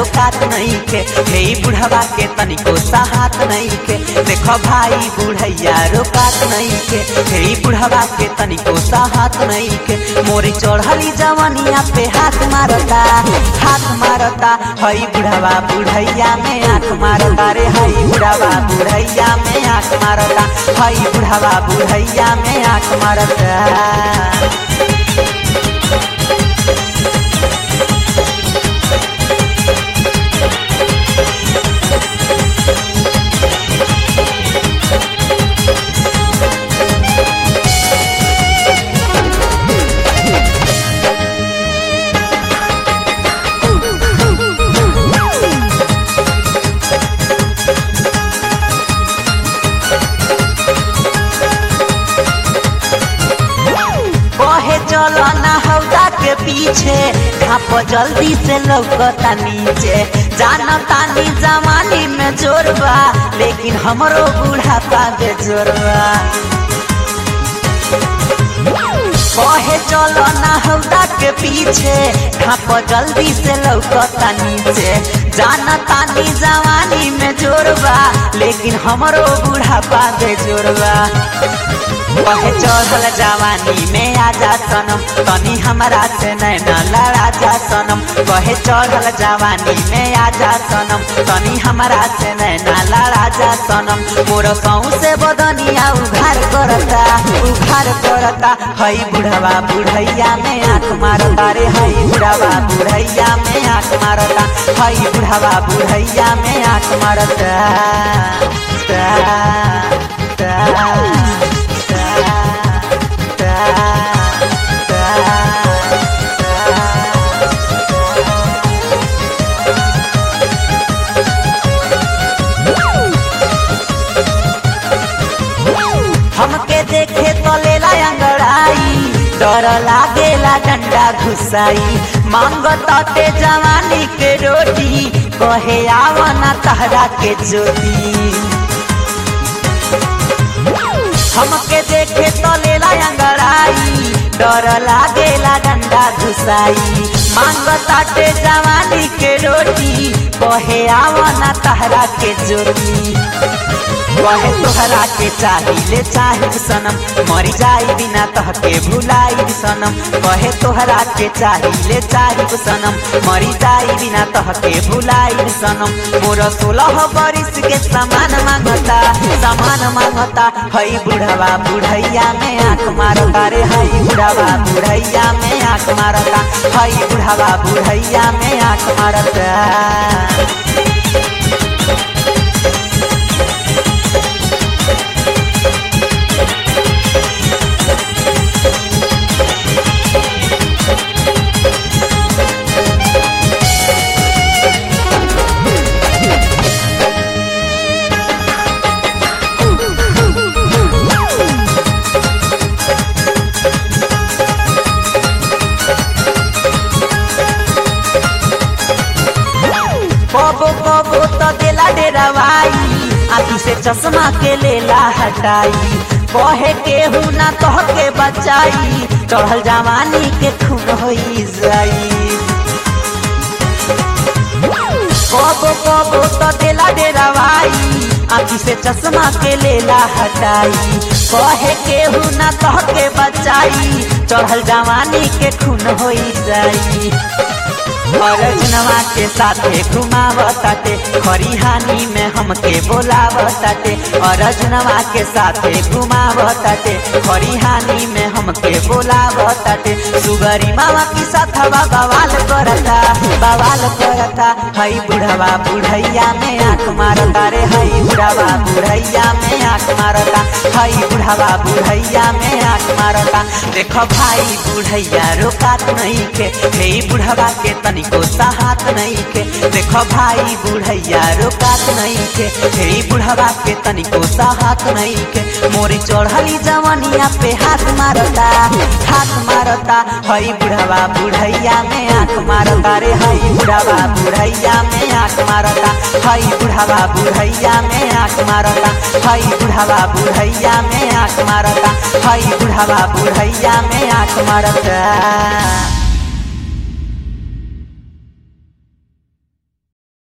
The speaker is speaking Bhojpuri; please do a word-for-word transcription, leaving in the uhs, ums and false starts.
रोकात नहीं के, हे बुढ़वा के तनिको साहत नहीं के। देखो भाई बुढ़ैया रोकात नहीं के, हे बुढ़वा के तनिको साहत नहीं के। मोरी चढ़ली जवनिया पे हाथ मारता हाथ मारता, हई बुढ़वा बुढ़ैया में आँख मारता रे, हई बुढ़वा बुढ़ैया में आँख मारता, हई बुढ़वा बुढ़ैया में आँख मारता। चलो ना हौदा के पीछे घाप जल्दी से लौकता नीचे, जानतानी जवानी में जोरबा लेकिन हमरो बुढ़ापा के जोरबा। कहे चलो ना हौदा के पीछे घाप जल्दी से लौकता नीचे, जानतानी जवानी में जोरबा लेकिन हमरो बुढ़ापा के जोरबा। कहे चढ़ल जवानी में आजा सनम, तनी हमरा से नैना लड़ा जा सनम। कहे चढ़ल जवानी में आजा सनम, तनी हमरा से नैना लड़ा जा सनम। मोर सौ से बदनिया उघार करता उघार करता, हई बुढ़वा बुढ़ैया में आँख मारता रे, हई बुढ़वा बुढ़ैया में आँख मारता, हई बुढ़वा बुढ़ैया में आँख मारता। हमके देखे तो लेला अंगड़ाई, डर लागेला डंडा घुसाई। मांगता ते जवानी के रोटी, कहे आवना तहरा के ज्योति। हमके देखे तो लेला अंगड़ाई, डर लागेला डंडा घुसाई। मांगता ते जवानी के रोटी, कहे आवना तहरा के ज्योति। कहे तोहरा के चाहिए चाहिए सनम, मरी जाई बिना तहके भुलाई सनम। कहे तोहरा के चाहिए चाहिए सनम, मरी जाई बिना तहके भुलाई सनम। मोर सोलह बरिस के सामान मांगता सामान मांगता, हई बुढ़वा बुढ़ैया में आँख मारता रे, हई बुढ़वा बुढ़ैया में आँख मारता, हई बुढ़वा बुढ़ैया में आँख मारता। कबो कबो तो देला डेरावाई, आँखी से चश्मा के लेला हटाई। कहे केहू ना तोहके बचाई, चढ़ल जवानी के खून होई जाई। कबो कबो तो देला डेरावाई, आँखी से चश्मा के लेला हटाई। कहे केहू ना तोहके बचाई, चढ़ल जवानी के खून होई जाई। रजनवा के साथे घुमावताते, खरिहानी में हमके बोलावताते। रजनवा के साथे घुमावताते, खरिहानी में हमके बोलावताते। सुगरी मावा की साथवा बवाल करता बवाल करता, हई बुढ़वा बुढ़ैया में आँख मारता रे, हई बुढ़वा बुढ़ैया में आँख मारता, हई बुढ़वा बुढ़ैया में आँख मारता। देखो भाई बुढ़ैया रोकात नहीं के, हे बुढ़वा के तनिको साहत नहीं के। देखो भाई बुढ़ैया रोकात नहीं के, हे बुढ़वा के तनिको साहत नहीं के। मोरी चढ़ली जवनिया पे हाथ मारता हाथ मारता, हई बुढ़वा बुढ़ैया में आँख मारता रे, हई बुढ़वा बुढ़ैया में आँख मारता, हई बुढ़वा बुढ़ैया में आँख मारता, हई बुढ़वा बुढ़ैया में आँख मारता, हई बुढ़वा बुढ़ैया में आँख मारता।